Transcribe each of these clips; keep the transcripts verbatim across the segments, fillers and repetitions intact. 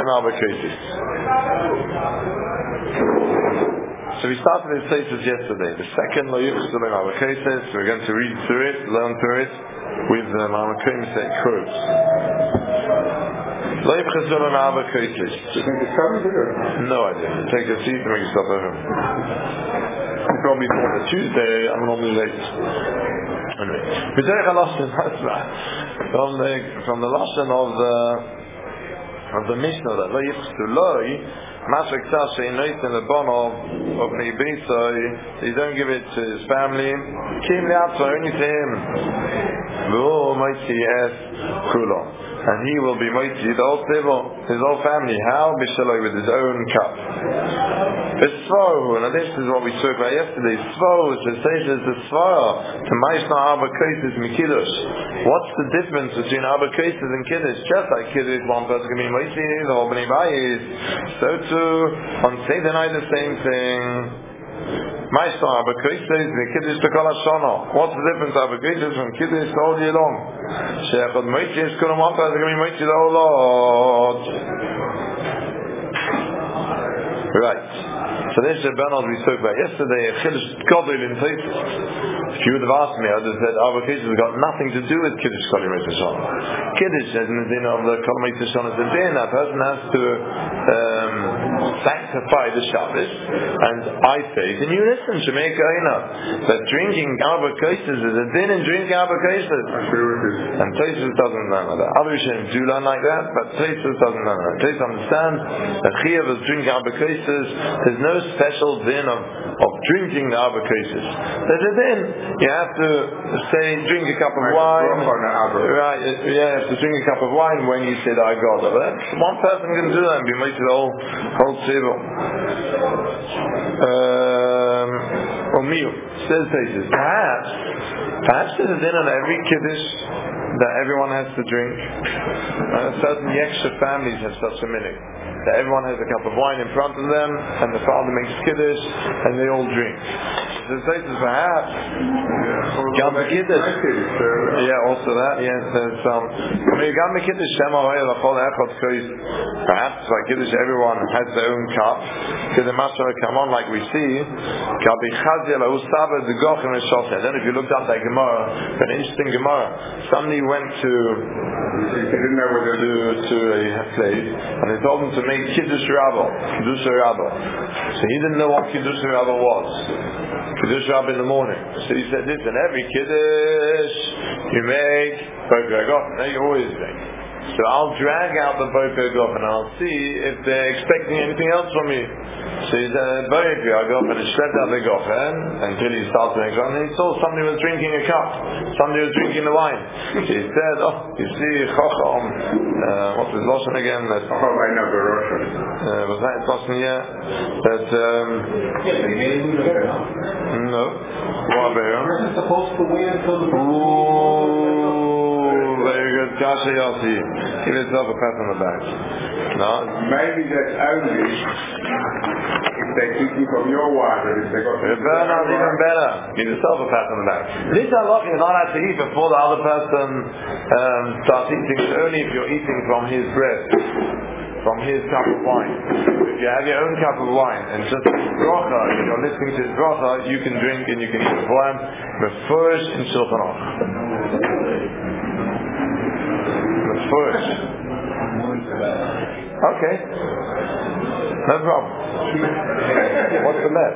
and Arba Kosis. So we started this status yesterday. The second Lo Yichsul in Arba Kosis. We're going to read through it, learn through it with the Mamakim set quotes. Lo Yichsul in Arba Kosis. No idea. Take a seat and make yourself at home. Probably more than Tuesday. I'm normally late. Anyway, we take a lesson from the from the lesson of the of the Mishnah that Lo Yichsul Loi Masrik Tasha in Noit in the Bon of of Neibitza. You don't give it to his family. Kim Liatza only to him. V'hu Moitzi Es Kulo. And he will be Moitzi, the whole table, his whole family. How? Bishaloi, with his own cup. V'svaru, now this is what we spoke about yesterday. Svaru, it says is the Svara. To Maishna Arba Kosis Mikiddush. What's the difference between Arba Kosis and Kiddush? Just like Kiddush, one person can be Moitzi, the whole Bnei Bayis. So too, on Seder night the same thing. Maishna Arba Kosis, the Kiddush to Kol HaShana. What's the difference Arba Kosis from Kiddush all year long? She'echad Moitzi is Kulam, one person can be Moitzi the whole lot. Right. So this is the Bernard we spoke about yesterday. Kiddush Gadol in Tosfos. If you would have asked me, I would have said Arba Kosis has got nothing to do with Kiddush Kol Yimei Tishon. Kiddush, as in the din of the Kol Yimei Tishon, is a din. A person has to um, sanctify the Shabbos, and I say, then you listen, Shemei Kahina, that drinking Arba Kosis is a din in drinking Arba Kosis. And Tosfos doesn't learn like that. Other Rishonim do learn like that, but Tosfos doesn't learn like that. Tosfos understand that Chiyav is drinking Arba Kosis. There's no special din of, of drinking the Arba Kosis. There's a din. You have to say, drink a cup of wine. Right, yeah, you have to drink a cup of wine when you say the Agada. One person can do that and be made to the whole, whole table. Um, or meal. Says places. Perhaps, perhaps there's a din on every Kiddush that everyone has to drink. Uh, certain Yeksha families have such a minute. That everyone has a cup of wine in front of them, and the father makes Kiddush, and they all drink. The places perhaps Gam Kiddush. Yeah, also that. Yes, there's um. Gam Kiddush Shema Hoya L'Chol Echad Kois. Perhaps like Kiddush, everyone has their own cup. Because the Master come on like we see. Kabi Chazia Lahu Saba the Goch and Shoseh. Then if you looked up that Gemara, an interesting Gemara. Somebody went to to to a place, and they told him to make Kiddush Rabba, Kiddush Rabba. So he didn't know what Kiddush Rabba was. Kiddush Rabba in the morning. So he said, listen, every Kiddush you make Boker Gofen. Now you always make. So I'll drag out the Boker Gofen and I'll see if they're expecting anything else from me. So he said, Boker Gofen, and shredded out the Gofen until he started the next one. And he saw somebody was drinking a cup. Somebody was drinking the wine. So he said, oh, you see, Chacham, uh, what's his Lashon again? That, uh, was that his Lashon, yeah? That, um, no. What about him? Supposed to wait until the very good. Kasha Yossi. Give yourself a pat on the back. No? Maybe that's only if they're drinking from your water. If they got Bernard, even better. Give yourself a pat on the back. This halach is not allowed to eat before the other person um, starts eating. It's only if you're eating from his bread, from his cup of wine. If you have your own cup of wine and just bracha, if you're listening to his bracha, you can drink and you can eat before him. But first in Shulchan Aruch. First. Okay. No problem. What's the left?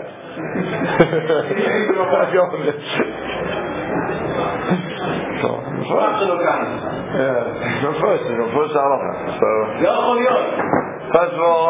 so, yeah, no first, no first halacha. So, first of all,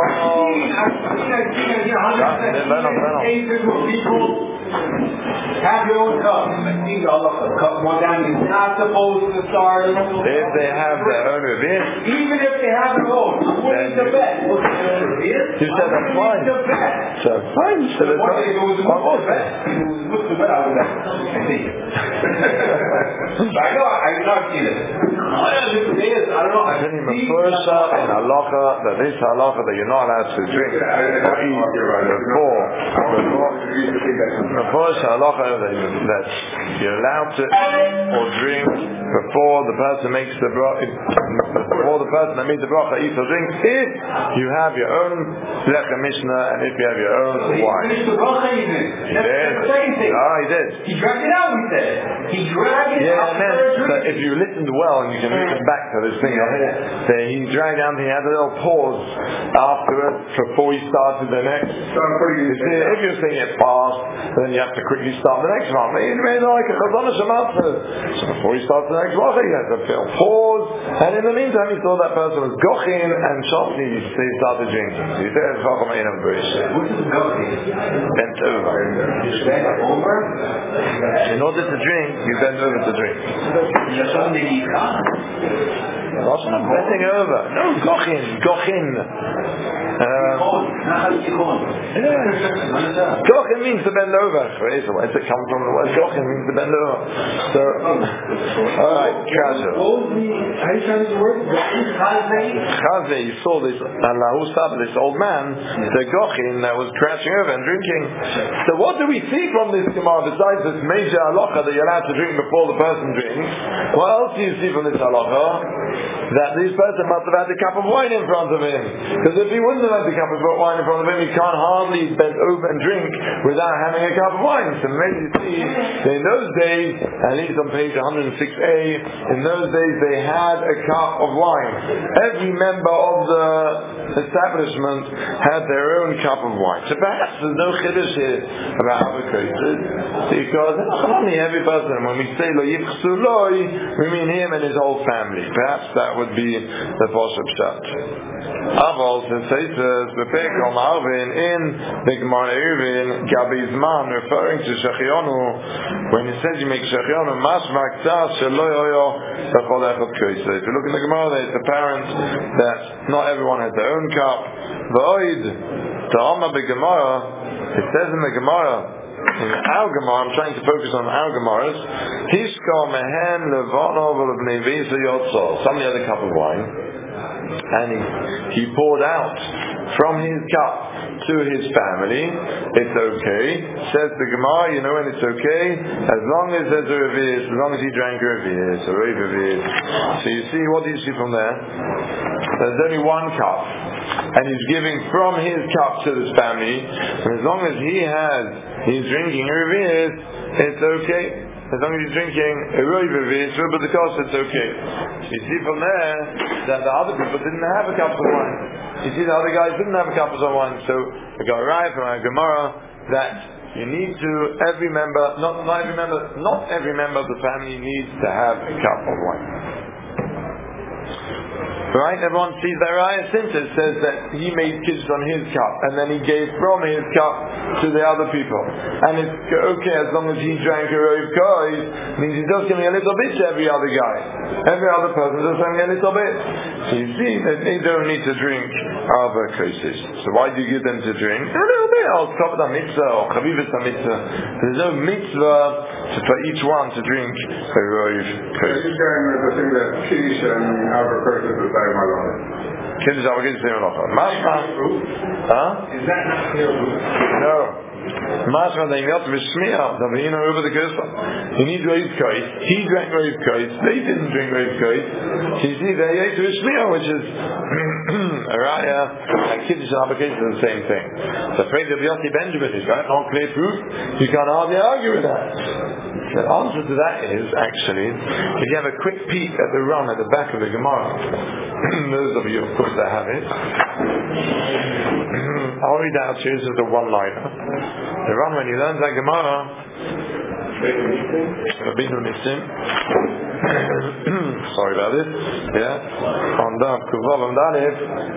have your own cup. Cup one down. You're not supposed to start. If they have their own revier, even if they have their own, what is the best? You said that's fine. So fine. So that's fine. What was that? What's the best? I see. I know. I did not see it. I don't know. I think the first in halacha that this halacha that you're not allowed to drink or eat before the first halacha that you're allowed to eat or drink before the person makes the bracha, before the person that made the bracha eats or drinks, if you have your own lechem mishnah and if you have your own He wine. finished the bracha even. He That's did. the second thing. Oh, he did. He dragged it out, we said. He dragged it Yeah, out. and then, so if you listened well, and you can listen back to this thing on here, that he dragged down, he had a little pause afterwards before he started the next. You see, if you're saying it fast, then you have to quickly start the next one. But he made like a chazon shematzah. So before he starts the next one, he had to feel pause, and in the meantime, he saw that person was gochin and shotni, so he started drinking. So he said, "Chacham ein am brish." What is gochin? Bent over. Bent over? In order to drink, you bend over to drink. You're something you can't. Bending over. No, gochin, gochin. Um, yeah. Gochin means to bend over. Where does it come from? The word gochin means to bend over. So, alright, kasha. Chazve, you saw this Allahu Sabbath, this old man, the gochin that was crouching over and drinking. So what do we see from this Gemara besides this major halacha that you're allowed to drink before the person drinks? What else do you see from this halacha? That this person must have had a cup of wine in front of him. Because if he wouldn't have had the cup of wine in front of him, he can't hardly bend over and drink without having a cup of wine. So maybe you see that in those days, at least on page one oh six A, in those days they had a cup of wine. Every member of the establishment had their own cup of wine. So perhaps there's no chiddush here about other cases, because not only every person, when we say lo yichsu loi, we mean him and his whole family. Perhaps that would be the Poshup Shat. Aval says Bepekal Marvin in the Gemara Eruvin Gabizman, referring to Shechionu, when he says you make Shechionu Mashma Ktas Sheloyoyo Bechol Echad Koyse. If you look in the Gemara, there, it's apparent that not everyone has their own cup. V'oid Ta'ama B'Gemara, it says in the Gemara, in our Gemara, I'm trying to focus on our Gemaras. Hishka mehen levanov levnei visa yotzol. Somebody had a cup of wine, and he, he poured out from his cup to his family. It's okay. Says the Gemara, you know when it's okay? As long as there's a revius, as long as he drank a revius, a revius. So you see, what do you see from there? There's only one cup, and he's giving from his cup to his family, and as long as he has, he's drinking a revius, it's okay. As long as he's drinking a revius, but the cost, it's okay. You see from there that the other people didn't have a cup of wine. You see the other guys didn't have a cup of wine, so we got right from our Gemara that you need to, every member, not, not every member, not every member of the family needs to have a cup of wine. Right? Everyone sees that Raya Sinta says that he made kiddush on his cup and then he gave from his cup to the other people. And it's okay as long as he drank a Rov Kois, means he's just giving a little bit to every other guy. Every other person is just having a little bit. So you see that they don't need to drink other Koises. So why do you give them to drink? A little bit. Oh, Kavod HaMitzvah or Chavivus HaMitzvah. There's no mitzvah to, for each one to drink a Rov Kois. Are you going with the thing that Kiddush and other Kois is the same halacha? Kiddush and Kiddush same halacha. Mashma. Huh? Is that not clear? No. Mashma they got with Shmiya, the Vina over the Kirsa. You need Rov Kois. He drank Rov Kois. They didn't drink Rov Kois. So you see, they ate with Shmiya, which is a Raya, and Kiddush and Abba Kiddush are the same thing. So afraid of Yossi Benjamin is right, not clear proof. You can't hardly argue with that. The answer to that is, actually, if you have a quick peek at the run at the back of the Gemara, those of you, of course, that have it, I'll read out to you, this is the one-liner. The run, when you learn that Gemara, Rabbeinu Nissim, sorry about this, yeah, on Daf Kuvav and Dalef,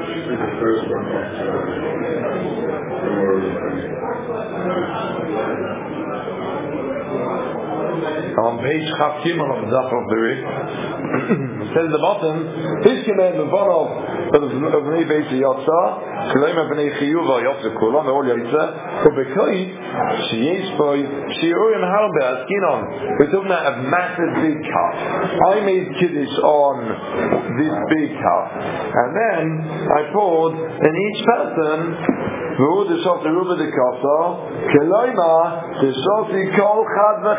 on page Chav Gimel of the Daf of the Rik, it says at the bottom, Hishkimeh Levanov of Bnei Beis Yotza, Shleima Bnei Chiyuva Yotza Kulam, all Yotza, Kobekoi, Sheyesh Boy, Sheyurim Harbe, Askinon. We're talking about a massive big cup. I made Kiddush on this big cup, and then I poured in each person, V'hu D'Shot Ruba D'Kasa, Keloima D'Shot Kol Chad V'Chad.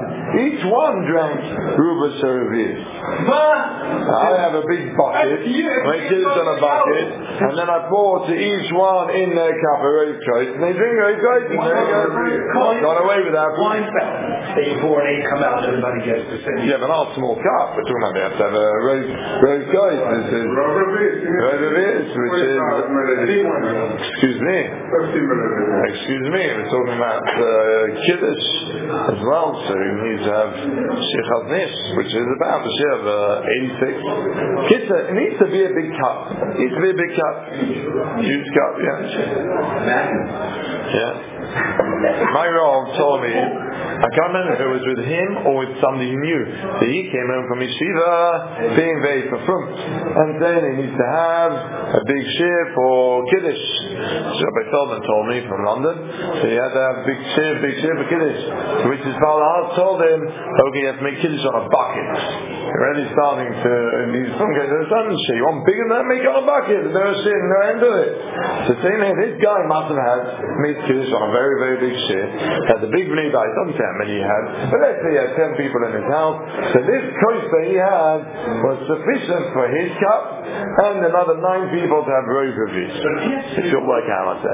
each one drank Ruba Servis. I have a big bucket, my kids on a bucket, and then I pour to each one in their cup a Rav Kois, and they drink Rav Kois, and there you go. Got away with that. Wine fountain. They pour and they come out, everybody gets to sing. Yeah, but not a small cup. We're talking about they have to have a Rav Kois. This is Rav Kois, which is, excuse me, excuse me, we're talking about uh, Kiddush as well, so you need to have Shechaz Nis, which is about the share of uh, eighty-six. Kids, it needs to be a big cup. It needs to be a big cup. Huge cup, yeah. Yeah. My Rav told me, I can't remember if it was with him or with somebody he knew, that he came home from yeshiva being very perfumed and then he needs to have a big share for Kiddush. So Rabbi Feldman told me from London, so he had to have a big share, big share for Kiddush. Which his father told him, okay, you have to make Kiddush on a bucket. You're already starting to, in these some cases, there's some shit. You want bigger than that, make it on a bucket. There's no shit, no end of it. So same here, this guy must have had made Kiddush on a very, very big share. Had the big bnei bayis, doesn't say how many he had, but let's say he had ten people in his house. So this kois that he had was sufficient for his cup and another nine people to have Rav Revis. If you'll work out, I say.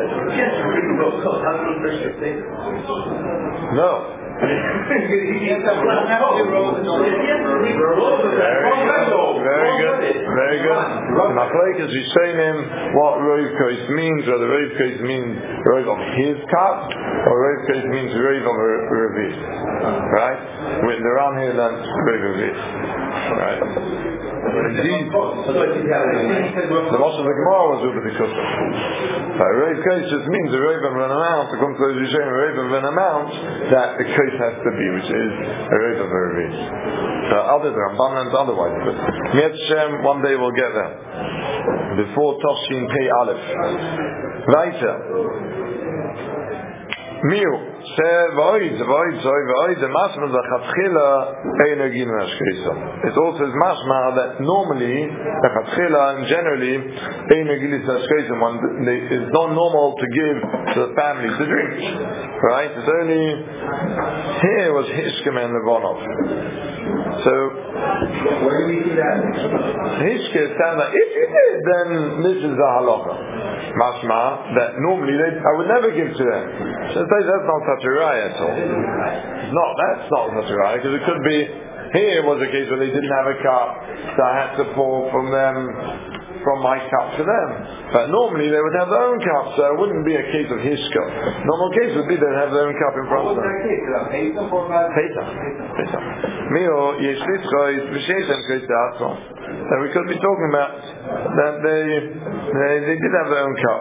No. Very good, very good, very good. Machlekes Rishonim, what Rav Kois means, whether Rav Kois means Rav of his cup, or Rav Kois means Rav of Revis. Right? With the Ram here learns Rav Revis. Right? Indeed, the most of the Gemara was over the Kufa. Rav Kois just means a Rav of an amount, it comes to the Rishonim, a Rav of an amount that the Kois has to be, which is a Rav of a Revis. Uh, other than Ramban and otherwise, but Mi'at Shem, one day we'll get there. Before Toshin Pei Aleph. Weiter. Miu. It also is mashma that normally, and generally, it's not normal to give to the family to drink. Right? It's only here was Hishkem and Levonov. So, where do we see that? Hishkem sounds like if you did, then this is the halacha. Mashma that normally they, I would never give to them. So that's not such a raya at all. No, that's not such a raya because it could be here was a case where they didn't have a cup, so I had to pour from them, from my cup to them. But normally they would have their own cup, so it wouldn't be a case of hishka. Normal case would be they'd have their own cup in front of them. Pesach or Pesach? Pesach. Mio yeshlitzchois v'sheishem kreitzatzo. And we could be talking about that they they, they did have their own cup.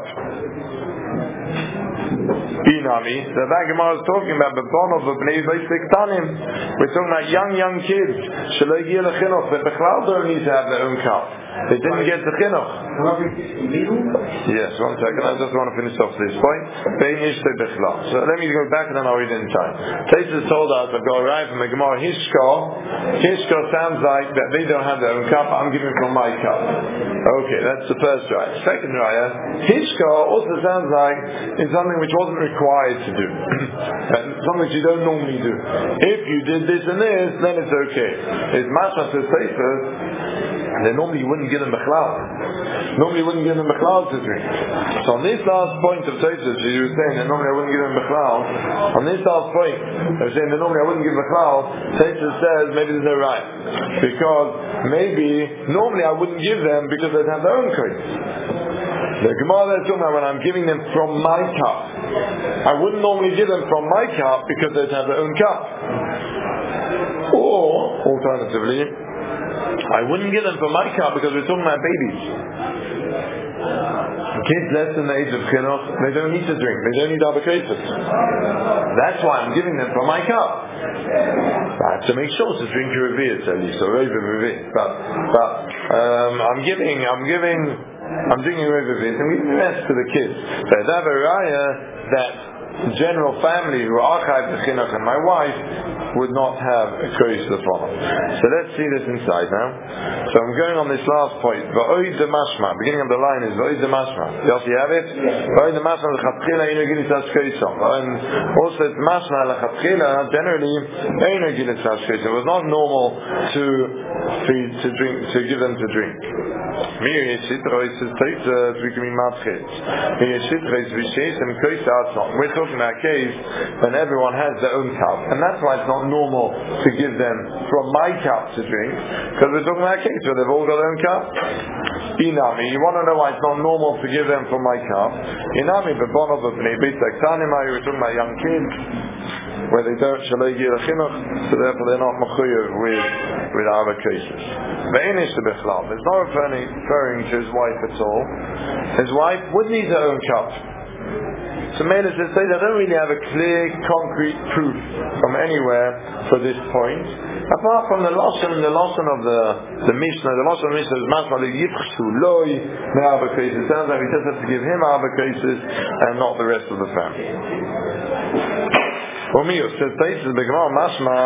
Inami, the Gemara is talking about the bon of bnei Beisiktanim. We're talking about young, young kids. Shalei Gil Chinuch, that Bechlal don't need to have their own cup. They didn't get the chinuch. Yes, one second. I just want to finish off this point. So let me go back and then I'll read it in time. Taisus told us, I've got a raya from the Gemara, Hishka. Hishka sounds like that they don't have their own cup, I'm giving from my cup. Okay, that's the first raya. Second raya, Hishka also sounds like it's something which wasn't required to do. Something which you don't normally do. If you did this and this, then it's okay. It's Mashma says Taisus, and then normally you wouldn't give them Bechlal. Normally you wouldn't give them Bechlal to drink. So on this last point of Taisus, you were saying that normally I wouldn't give them Bechlal. On this last point, I was saying that normally I wouldn't give Bechlal. Taisus says maybe there's no right. Because maybe, normally I wouldn't give them because they'd have their own crates. The Gemara is talking about when I'm giving them from my cup. I wouldn't normally give them from my cup because they'd have their own cup. Or, alternatively, I wouldn't give them from my cup because we're talking about babies. Kids less than the age of chinuch, they don't need to drink. They don't need arbitration. That's why I'm giving them from my cup. I have to make sure to drink a revius at least, or over revius. But, but um, I'm giving, I'm giving, I'm drinking a revius. I'm giving the rest to the kids. So I have a raya that general family who are chayav the chinuch and my wife would not have a kois to follow. So let's see this inside now. So I'm going on this last point. V'oid the mashma. Beginning of the line is v'oid the mashma. Yossi, you have it? V'oid the mashma l'chatchila inu gilisas koisom. And also it's mashma l'chatchila generally inu gilisas koisom. It was not normal to feed, to drink, to give them to drink. Mir yeshitro is teitz we can be matchit. Mir yeshitro is vishes and kois outside. We're talking about a case when everyone has their own cup, and that's why it's not normal to give them from my cup to drink, because we're talking about a case where they've all got their own cup. Inami, you want to know why it's not normal to give them from my cup? Inami, bebonov b'nei beit taktanima, you were talking about young kids, where they don't shalei gir chinuch, so therefore they're not mechuyev with with other cases. Ve'enish bechlal, it's not referring, referring to his wife at all. His wife would need her own cup. So Mela says, say they don't really have a clear, concrete proof from anywhere for this point, apart from the lashon and the lashon of the the Mishnah. The lashon of the Mishnah is mashma yichshu loy me'arba cases. It sounds like we just have to give him arba cases and not the rest of the family. Omiyos says places the Gemara mashma.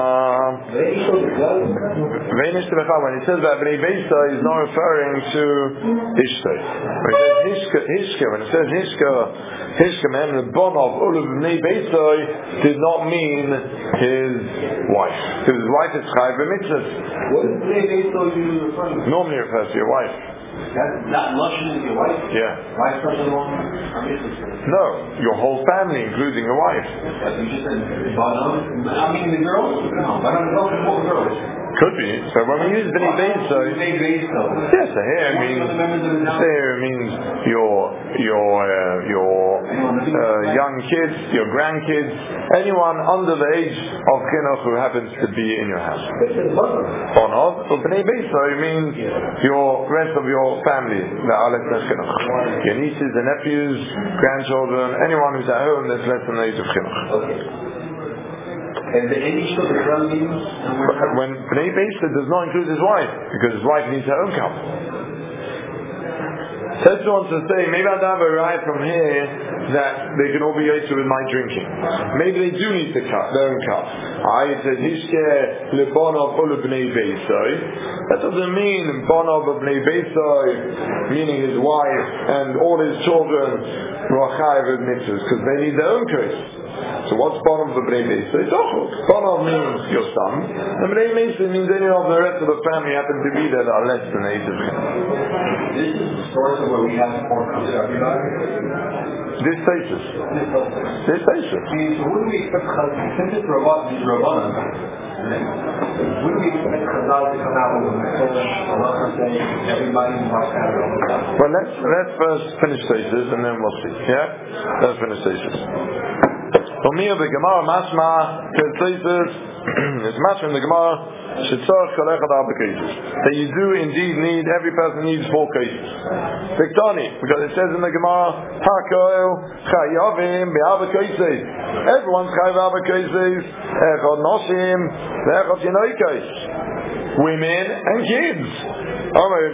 When he says that Bnei Beisa is not referring to Ishtai. When it says Hishka, Hishka, when it says Hishka, Hishka man the bon of Ulu Bnei Beisa did not mean his wife. Because his wife is Chai b'mitzvah. What is Bnei Beisa usually referring to? Normally refers to your wife. That, that Lashon is your wife? Yeah. Wife person one? No, your whole family, including your wife. But you just said, I mean the girls? No, but I'm talking about girls. Could be. So when we use Bnei Beisa, yes, so here it means here it means your your uh, your uh, young kids, your grandkids, anyone under the age of chinuch who happens to be in your house. Or not? But Bnei Beisa means your rest of your family, the Alex chinuch, your nieces and nephews, grandchildren, anyone who's at home that's less than the age of chinuch. And the English of the ground means when Bnei Beisa does not include his wife, because his wife needs her own cup. Tetsu wants to say, maybe I don't have a right from here that they can all be yotze with my drinking. Maybe they do need the cup, their own cup. I said, Hishke lebonov olu Bnei Beisa. That doesn't mean bonov of Bnei Beisa, meaning his wife and all his children who are chayav with mitzvahs, because they need their own curse. So what's bonov of Bnei Beisa? It's ochel. Bonov means your son, and Bnei Beisa means any of the rest of the family happen to be there that are less than age of him. This is the source of where we have four cups of everybody. This basis. This basis. I mean, so wouldn't we expect Chazal, since it's Rabban, it's Rabbanan, wouldn't we expect Chazal to come out with a message, Allah saying everybody must have their own cup? Well, let's, let's first finish basis and then we'll see. Yeah? Let's finish basis. For me, the Gemara Mashma translates it's Mashma in the Gemara that you do indeed need, every person needs four cases. Viktani, because it says in the Gemara, Hakoil Chayavim Be'ava Cases. Everyone's Chayav Be'ava Cases. Echad Noshim Echad Yinoikes. Women and kids. Why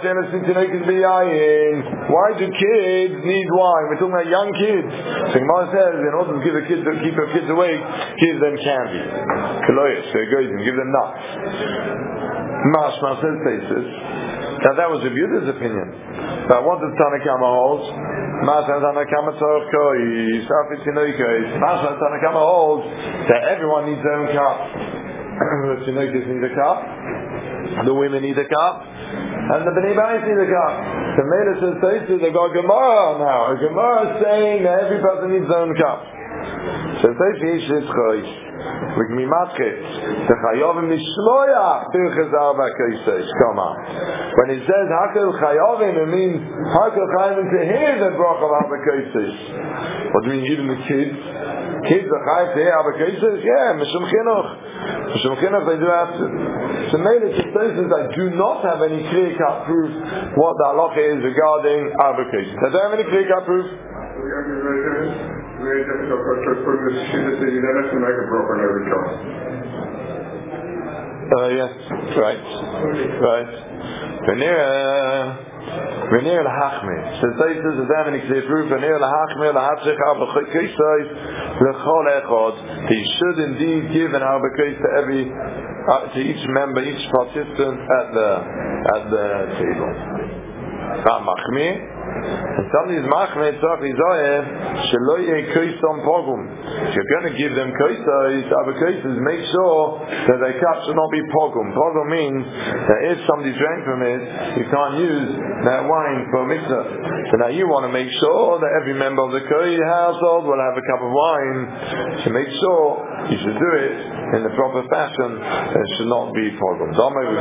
do kids need wine? We're talking about young kids. So Gemara says, in order to give a kid to keep your kids awake, give them candy. Kaloyas, so it goes and give them nuts. Mashma says basis. Now that was Rebuda's opinion. But what does Tanakama hold? Mashma Tanakama Tzorkoi, Safit Tinoikos. Mashma Tanakama holds that everyone needs their own cup. The Tinoikos need a cup. The women need a cup, and the Bnei Bayis need a cup. The Mela says, they got Gemara now. A Gemara is saying that every person needs their own cup. So we can be matchit. The Chayovim Nishloya Birchas Arba Kaisesh. Come on. When it says Hakel Chayovim, it means Hakel Chayovim to hear the Brach of Arba Kaisesh. What do you mean, even the kids? Kids are Chayav to hear Arba Kaisesh? Yeah, Mishum Chinuch. Mishum Chinuch, they do have to. So Mela says I do not have any clear-cut proof what the halacha is regarding Arba Kaisesh. I don't have any clear-cut proof. Very difficult for putting the shit that you never to make a broker on every car. Uh, yes, right, right. Venera, V'nir lahachmir. Says Taisus, the Davening clear proof. V'nir lahachmir lahatzecha b'chokesais l'chol echad. He should indeed give an arbekos to every, uh, to each member, each participant at the at the table. Machmir. And somebody's machmir tzach izoyev shelo yeh koisom pogum. If you're going to give them koisos, arbekoses, make sure that their cup should not be pogum. Pogum means that if somebody drank from it, you can't use that wine for mitzvah. So now you want to make sure that every member of the koi household will have a cup of wine. To make sure you should do it in the proper fashion. It should not be pogum.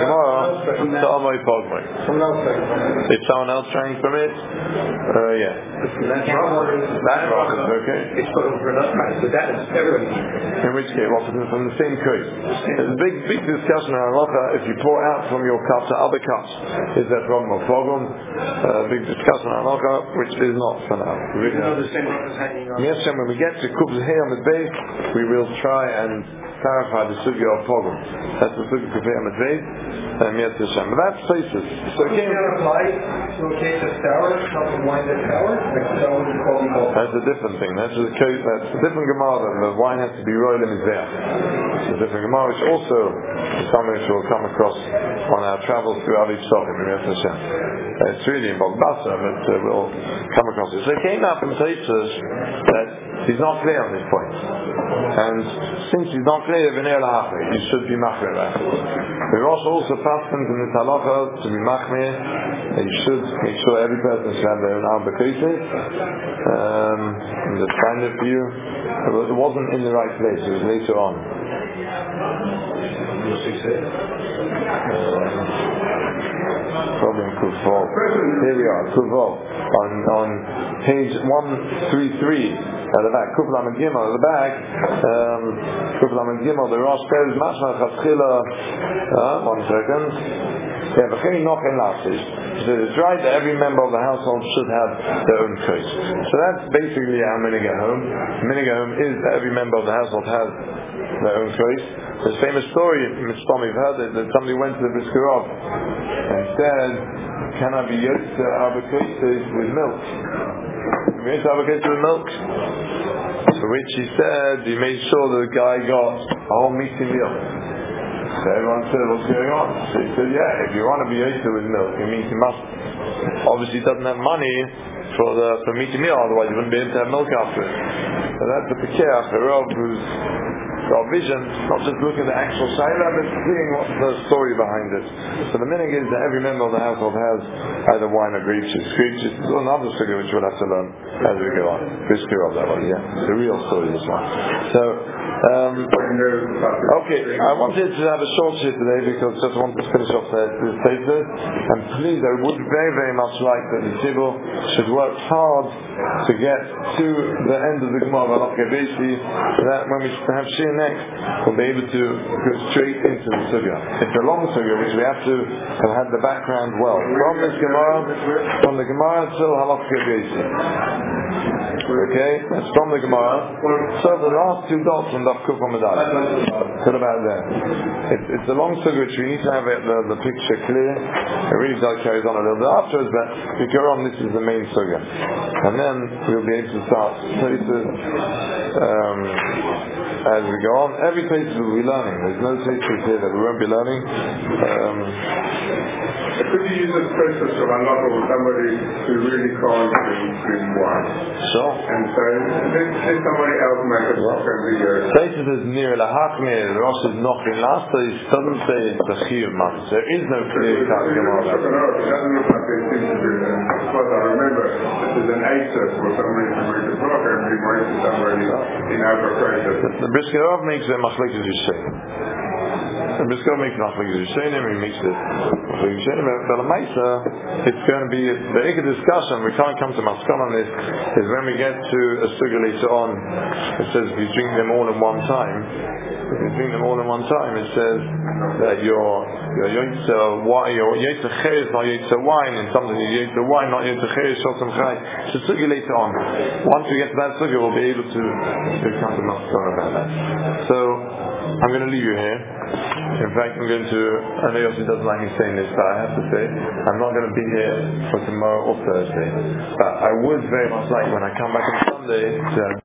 If someone else drank from it, uh, yeah. That's wrong. Okay. It's pogum for another time. So that is everybody. In which case, well, from the same koi. There's a big, big discussion on halacha. If you pour out from your cup to other cups, is that wrong or pogum? Uh, big discussion on halacha, which is not for now. You know the same is hanging on. Yes, when we get to Kubz here on the base, we will try and clarify the sugya of pogum. That's the sugya Kubz here on the base. Um, yes, Hashem. But that's places. So again, to a case of sour, cup of wine that's sour, that's a different thing. That's a case. That's a different gemara. The wine has to be roiled in there. It's a different gemara, which also is something which we'll come across on our travels through Aviv Sochim. Yes, Hashem. It's really in Bogbasa, but uh, we'll come across it. So it came out from Taisus that he's not clear on this point. And since he's not clear, he should be machmir. The Rosh also passes in this halacha to be machmir. You should make sure every person should have their own arbekoses. Um, just find it for you. It wasn't in the right place. It was later on. Probably in Kufov. Here we are, Kufov. On, on page one thirty-three at the back, Kuflam and Gimel at the back, um, Kuflam and Gimel, the Rosh says, Mashma Chatzchila, uh, one second. Yeah, V'chei Nochen Lasis. So it's right that every member of the household should have their own kos. So that's basically our minhag at home. Minhag at home is that every member of the household has their own kos. There's a famous story, Mister Tom, you've heard it, that somebody went to the Briskerov and said, can I be yotze arbekoses with milk? Can we yotze arbekoses with milk? To which he said, he made sure that the guy got a whole meaty meal. So everyone said, what's going on? So he said, yeah, if you want to be yotze with milk, it means you must. Obviously he doesn't have money for the for meaty meal, otherwise he wouldn't be able to have milk after it. So that's the Pekeach, the Rav, who's got vision, not just looking at the actual shaila, but seeing what's the story behind it. So the minhag is that every member of the household has either wine or grape juice. Grape juice is another story which we'll have to learn as we go on. Brisker of that one, yeah. It's a real story, this one. So, um, okay, I wanted to have a short shit today because I just wanted to finish off the, the statement. And please, I would very, very much like that the Tzibur should work hard to get to the end of the Gemara of Gebeshi, so that when we have Shir next, we'll be able to go straight into the Sugya. It's a long Sugya, which we have to have had the background well. From this Gemara, from the Gemara till Halach Gebeshi. Okay, that's from the Gemara. So the last two dots on Daf Kuf Hamadai. Put about there. It's, it's a long Sugya, which we need to have it, the, the picture clear. It really does carry on a little bit afterwards, but if you go on, this is the main Sugya. And then we'll be able to start places um, as we go on. Every place we'll be learning. There's no places here that we won't be learning. Um, Could you use a process of halacha with somebody who really can't drink, drink wine? Sure. And so let, let somebody else make a bracha every year. Places is near lahachmir. The Rosh is not in last day. It doesn't say it's a chiyuv month. There is no clear cut Gemara. It doesn't look like they seem to be. As far as I remember, there's an eitzah for somebody to make a bracha every month to somebody in our process. The Briskerov makes a machlekes Yisrael. The Briskerov makes machlekes Yisrael. He makes it machlekes Yisrael. But the Maisa, it's going to be the Ika discussion. We can't come to Maskon on this. Is when we get to a sugya later on. It says if you drink them all in one time. If you drink them all in one time, it says that your your yotze wine, your yotze cheres, not yotze wine, and something your yotze wine, not yotze cheres, shotzim chai. It's a sugya later on. Once we get to that sugya, we'll be able to, to come to Maskon about that. So. I'm going to leave you here. In fact, I'm going to, I know Yossi doesn't like me saying this, but I have to say, I'm not going to be here for tomorrow or Thursday. But I would very much like, when I come back on Sunday, to